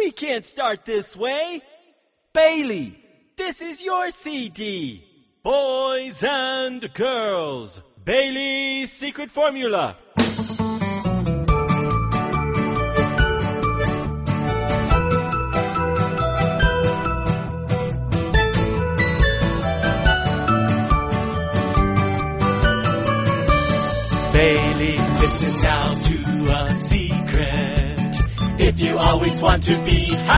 We can't start this way. Bailey, this is your CD. Boys and girls, Bailey's Secret Formula. Bailey, listen now to a secret. If you always want to be